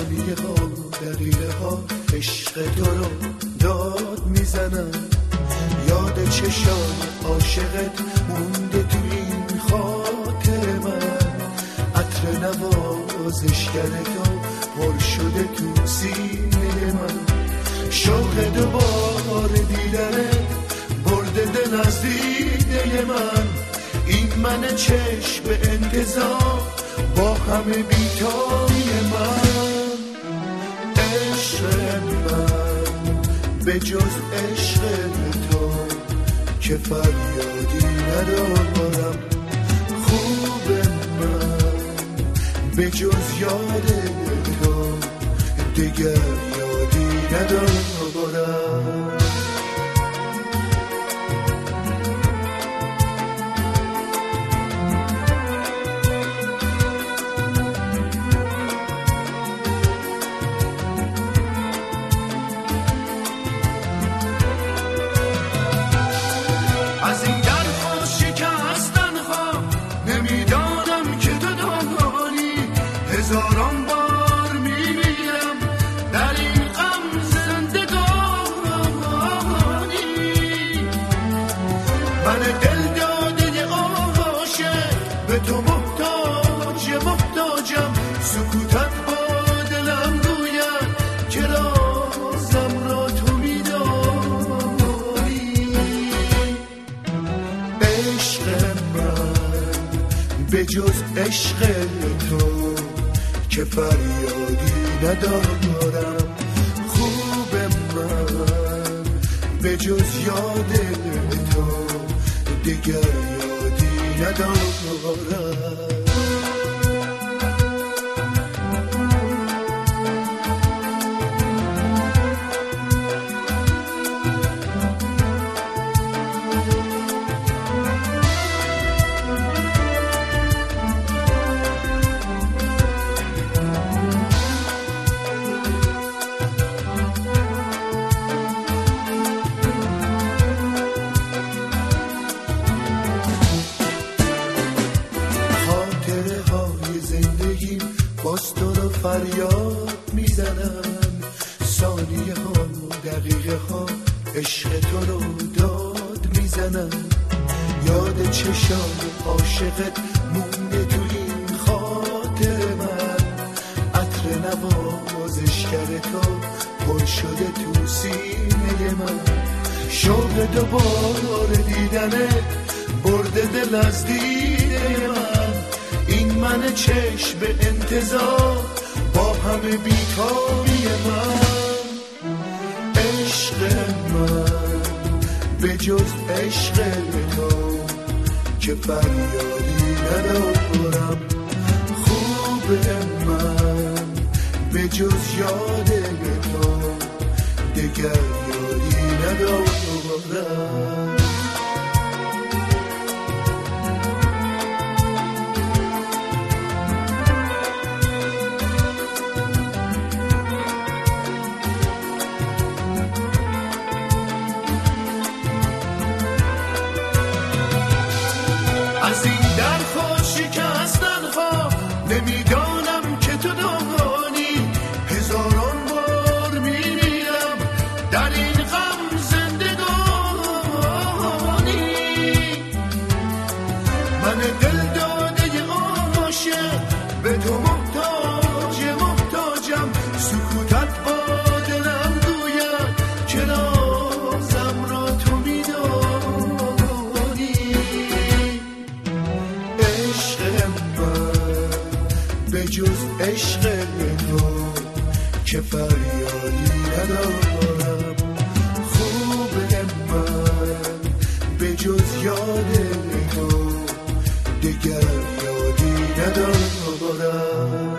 ثانیه ها دقیقه ها عشق تو رو داد میزنم. یاد چشام عاشقت مونده تو این خاطر من. عطر نوازشگر تو پر شده تو سینه من. شوق دوباره دیدنت برده دل از دیده من. این من چشم به انتظار با همه بیتابی من. عشق من به جز عشق تو که فریادی ندارم. خوب من به جز یاد تو دیگر یادی ندارم. جز عشق تو که فریادی ندارم. خوب من به جز یاد تو دیگر یادی ندارم. باز تو رو فریاد میزنم. ثانیه ها دقیقه ها عشق تو رو داد میزنم. یاد چشام عاشقت مونده تو این خاطر من. عطر نوازشگر تو پر شده تو سینه من. شوق دوباره دیدنت برده دل از دیده من. این من چشم به انتظار با همه بیتابی من. عشق من به جز عشق تو که فریادی ندارم. خوب من به جز یاد تو دیگر یادی ندارم. از این در خوشی که هستن ها نمیدانم که تو دانی. هزاران بار میمیرم در این غم زندگانی. من دل داده عاشق به تو محتاجم. سکوتت با دلم گوید که رازم را تو میدانی. به جز عشق تو که فریادی ندارم. خوب من به جز یاد تو دیگر یادی ندارم.